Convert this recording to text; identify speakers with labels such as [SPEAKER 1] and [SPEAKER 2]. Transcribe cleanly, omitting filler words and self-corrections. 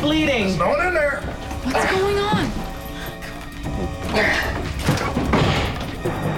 [SPEAKER 1] bleeding.
[SPEAKER 2] No one in there.
[SPEAKER 3] What's going on?